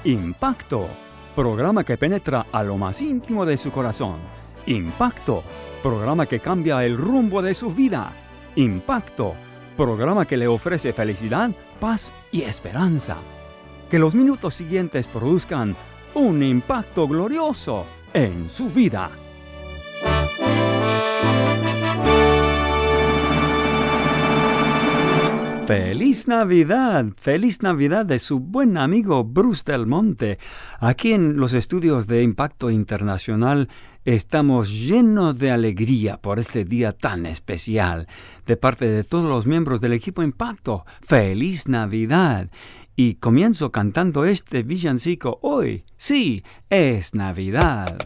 Impacto, programa que penetra a lo más íntimo de su corazón. Impacto, programa que cambia el rumbo de su vida. Impacto, programa que le ofrece felicidad, paz y esperanza. Que los minutos siguientes produzcan un impacto glorioso en su vida. ¡Feliz Navidad de su buen amigo Bruce Del Monte! Aquí en los estudios de Impacto Internacional estamos llenos de alegría por este día tan especial. De parte de todos los miembros del equipo Impacto, ¡Feliz Navidad! Y comienzo cantando este villancico hoy. ¡Sí, es Navidad!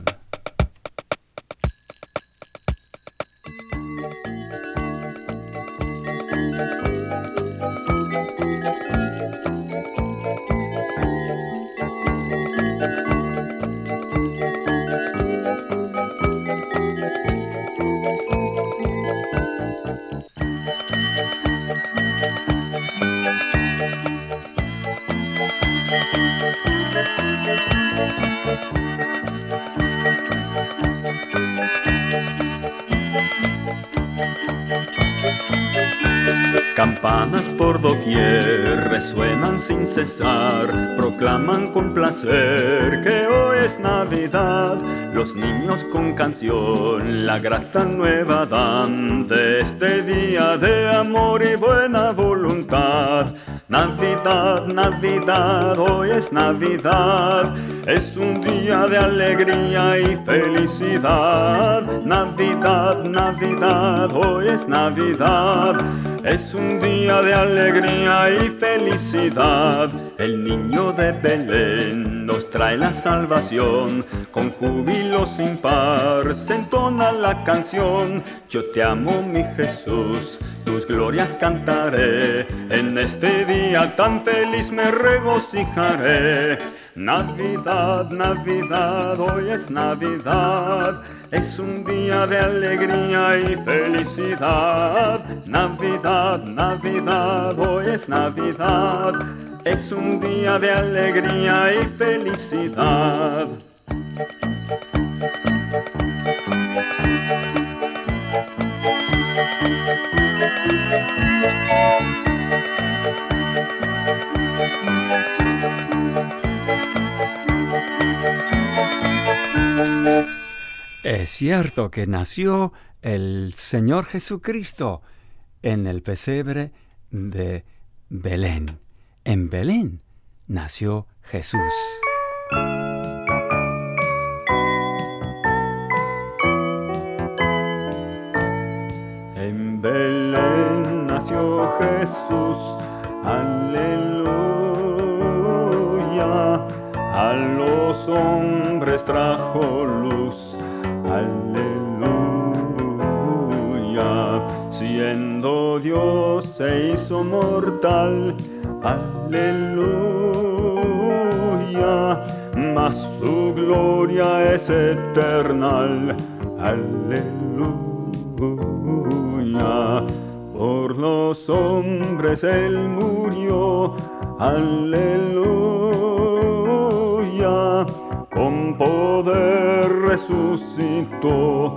Campanas por doquier resuenan sin cesar, proclaman con placer que hoy es Navidad. Los niños con canción la grata nueva dan de este día de amor y buena voluntad. Navidad, Navidad, hoy es Navidad, es un día de alegría y felicidad. Navidad, Navidad, hoy es Navidad, es un día de alegría y felicidad. El niño de Belén nos trae la salvación, con júbilo sin par se entona la canción. Yo te amo, mi Jesús, tus glorias cantaré, en este día tan feliz me regocijaré. Navidad, Navidad, hoy es Navidad, es un día de alegría y felicidad. Navidad, Navidad, hoy es Navidad, es un día de alegría y felicidad. Es cierto que nació el Señor Jesucristo en el pesebre de Belén. En Belén nació Jesús. En Belén nació Jesús, aleluya, a los hombres trajo luz, aleluya, siendo Dios se hizo mortal, aleluya, mas su gloria es eternal, aleluya, por los hombres él murió, aleluya, con poder resucitó,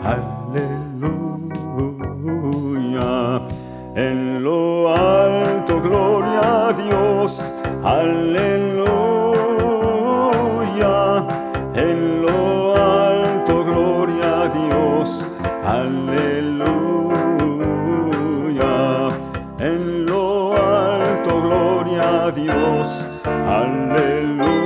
aleluya, en lo alto gloria a Dios, aleluya, en lo alto gloria a Dios, aleluya, en lo alto gloria a Dios, aleluya.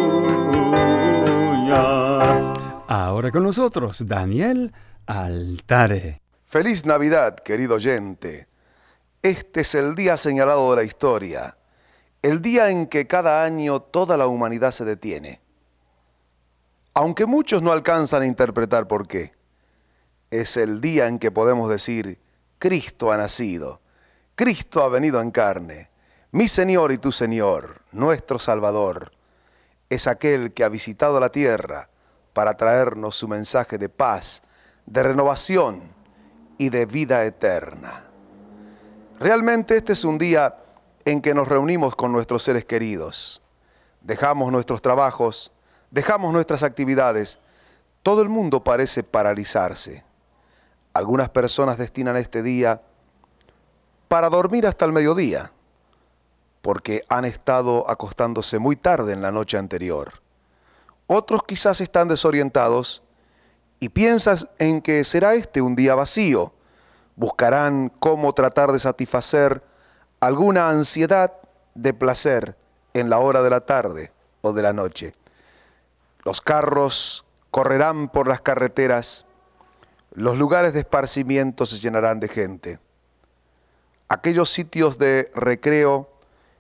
Ahora con nosotros, Daniel Altare. Feliz Navidad, querido oyente. Este es el día señalado de la historia, el día en que cada año toda la humanidad se detiene. Aunque muchos no alcanzan a interpretar por qué, es el día en que podemos decir, Cristo ha nacido, Cristo ha venido en carne, mi Señor y tu Señor, nuestro Salvador, es aquel que ha visitado la tierra para traernos su mensaje de paz, de renovación y de vida eterna. Realmente este es un día en que nos reunimos con nuestros seres queridos. Dejamos nuestros trabajos, dejamos nuestras actividades. Todo el mundo parece paralizarse. Algunas personas destinan este día para dormir hasta el mediodía, porque han estado acostándose muy tarde en la noche anterior. Otros quizás están desorientados y piensan en que será este un día vacío. Buscarán cómo tratar de satisfacer alguna ansiedad de placer en la hora de la tarde o de la noche. Los carros correrán por las carreteras, los lugares de esparcimiento se llenarán de gente. Aquellos sitios de recreo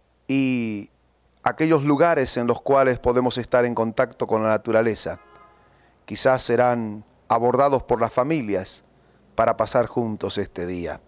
y aquellos lugares en los cuales podemos estar en contacto con la naturaleza, quizás serán abordados por las familias para pasar juntos este día.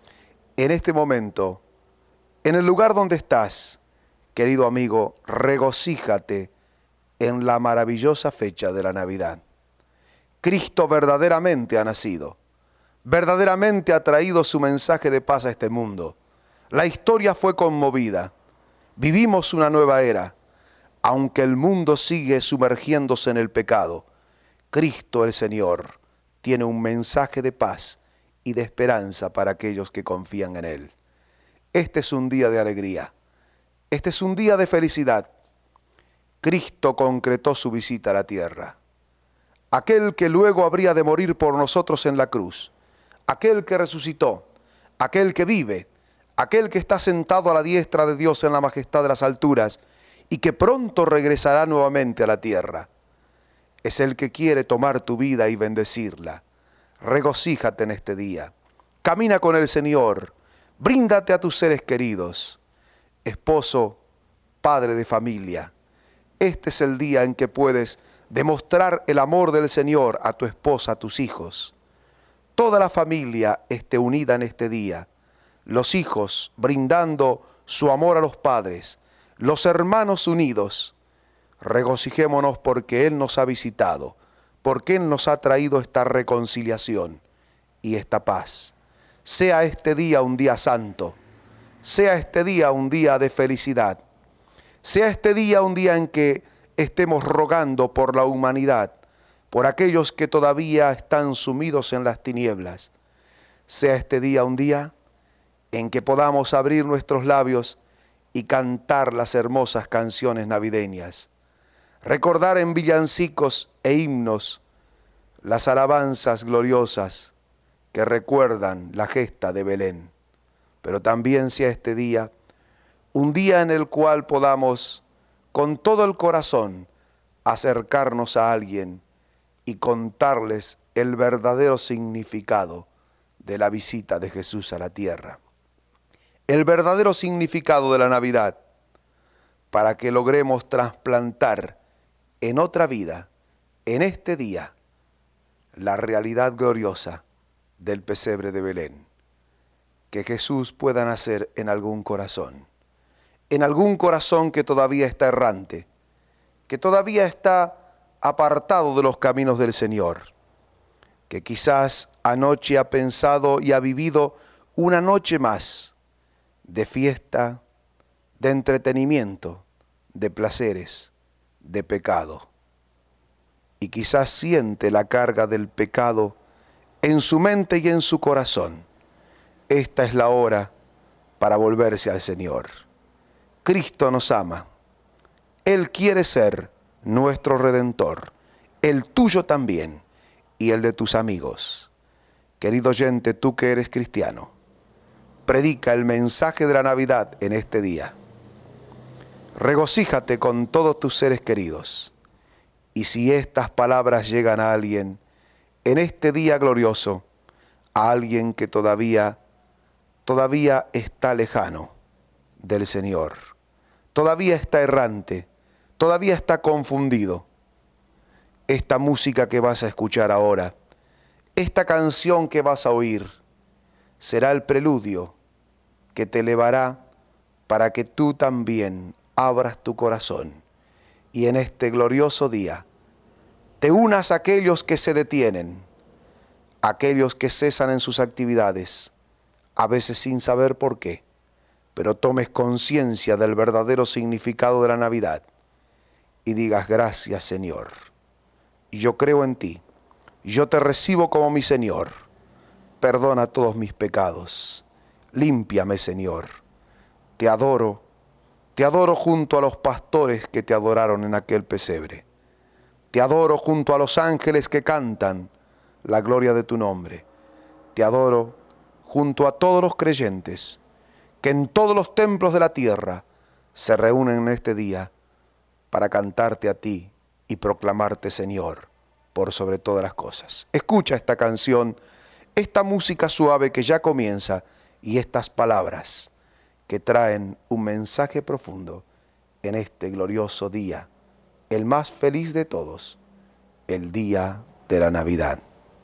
En este momento, en el lugar donde estás, querido amigo, regocíjate en la maravillosa fecha de la Navidad. Cristo verdaderamente ha nacido, verdaderamente ha traído su mensaje de paz a este mundo. La historia fue conmovida, vivimos una nueva era, aunque el mundo sigue sumergiéndose en el pecado. Cristo el Señor tiene un mensaje de paz y de esperanza para aquellos que confían en Él. Este es un día de alegría, este es un día de felicidad. Cristo concretó su visita a la tierra. Aquel que luego habría de morir por nosotros en la cruz, aquel que resucitó, aquel que vive, aquel que está sentado a la diestra de Dios en la majestad de las alturas y que pronto regresará nuevamente a la tierra. Es el que quiere tomar tu vida y bendecirla. Regocíjate en este día. Camina con el Señor. Bríndate a tus seres queridos. Esposo, padre de familia, este es el día en que puedes demostrar el amor del Señor a tu esposa, a tus hijos. Toda la familia esté unida en este día. Los hijos brindando su amor a los padres. Los hermanos unidos. Regocijémonos porque Él nos ha visitado, porque Él nos ha traído esta reconciliación y esta paz. Sea este día un día santo, sea este día un día de felicidad, sea este día un día en que estemos rogando por la humanidad, por aquellos que todavía están sumidos en las tinieblas. Sea este día un día en que podamos abrir nuestros labios y cantar las hermosas canciones navideñas. Recordar en villancicos e himnos las alabanzas gloriosas que recuerdan la gesta de Belén. Pero también sea este día un día en el cual podamos con todo el corazón acercarnos a alguien y contarles el verdadero significado de la visita de Jesús a la tierra. El verdadero significado de la Navidad, para que logremos trasplantar en otra vida, en este día, la realidad gloriosa del pesebre de Belén. Que Jesús pueda nacer en algún corazón que todavía está errante, que todavía está apartado de los caminos del Señor, que quizás anoche ha pensado y ha vivido una noche más de fiesta, de entretenimiento, de placeres, de pecado. Y quizás siente la carga del pecado en su mente y en su corazón. Esta es la hora para volverse al Señor. Cristo nos ama. Él quiere ser nuestro Redentor, el tuyo también y el de tus amigos. Querido oyente, tú que eres cristiano, predica el mensaje de la Navidad en este día. Regocíjate con todos tus seres queridos. Y si estas palabras llegan a alguien en este día glorioso, a alguien que todavía está lejano del Señor, todavía está errante, todavía está confundido, esta música que vas a escuchar ahora, esta canción que vas a oír, será el preludio que te elevará para que tú también abras tu corazón y en este glorioso día te unas a aquellos que se detienen, aquellos que cesan en sus actividades, a veces sin saber por qué, pero tomes conciencia del verdadero significado de la Navidad y digas: gracias, Señor. Yo creo en ti. Yo te recibo como mi Señor. Perdona todos mis pecados. Límpiame, Señor. Te adoro junto a los pastores que te adoraron en aquel pesebre. Te adoro junto a los ángeles que cantan la gloria de tu nombre. Te adoro junto a todos los creyentes que en todos los templos de la tierra se reúnen en este día para cantarte a ti y proclamarte, Señor, por sobre todas las cosas. Escucha esta canción, esta música suave que ya comienza y estas palabras que traen un mensaje profundo en este glorioso día, el más feliz de todos, el día de la Navidad.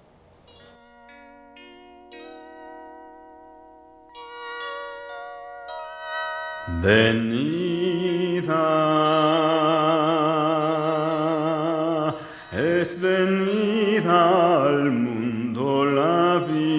Venida, es venida al mundo la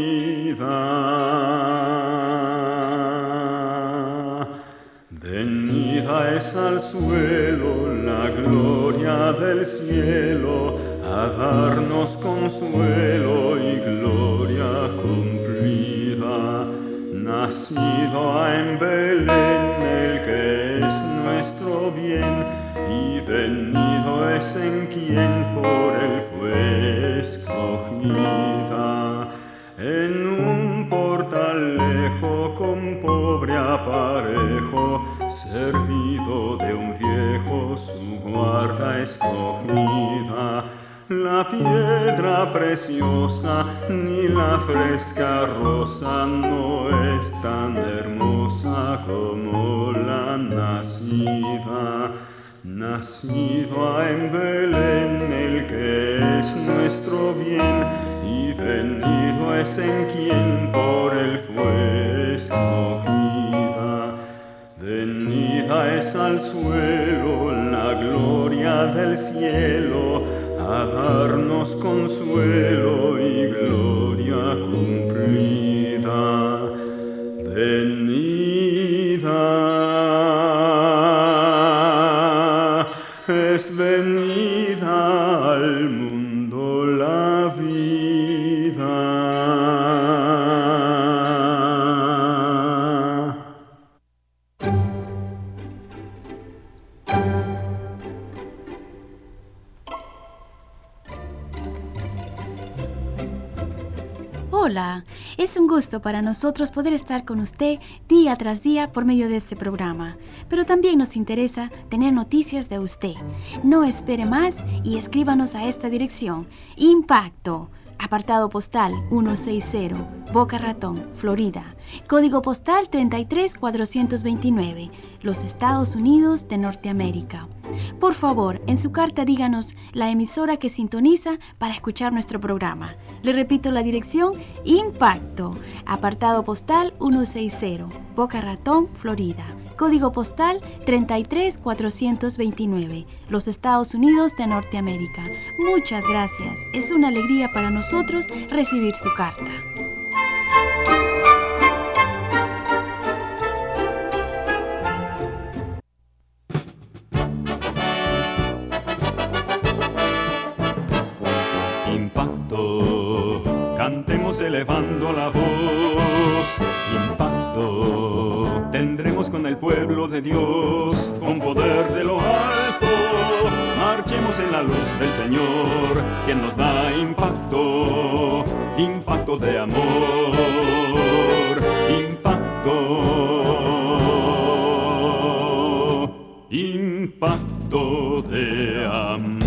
vida. Venida es al suelo la gloria del cielo, a darnos consuelo y gloria cumplida. Nacido en Belén el que es nuestro bien, y venido es en quien por él fue escogida. En un portalejo con pobre aparejo, servido de un viejo su guarda escogida. La piedra preciosa ni la fresca rosa no es tan hermosa como la nacida. Nacido en Belén el que es nuestro bien, y venido es en quien por él fue escogida. Venida es al suelo la gloria del cielo, a darnos consuelo y gloria cumplida. Venida, es venida al mundo la vida. Hola, es un gusto para nosotros poder estar con usted día tras día por medio de este programa, pero también nos interesa tener noticias de usted. No espere más y escríbanos a esta dirección: Impacto, apartado postal 160, Boca Ratón, Florida, código postal 33429, los Estados Unidos de Norteamérica. Por favor, en su carta díganos la emisora que sintoniza para escuchar nuestro programa. Le repito la dirección: Impacto, apartado postal 160, Boca Ratón, Florida, código postal 33429, los Estados Unidos de Norteamérica. Muchas gracias. Es una alegría para nosotros recibir su carta. Impacto, cantemos elevando la voz. Impacto, tendremos con el pueblo de Dios, con poder de lo alto. Marchemos en la luz del Señor, quien nos da impacto, impacto de amor, impacto, impacto de amor.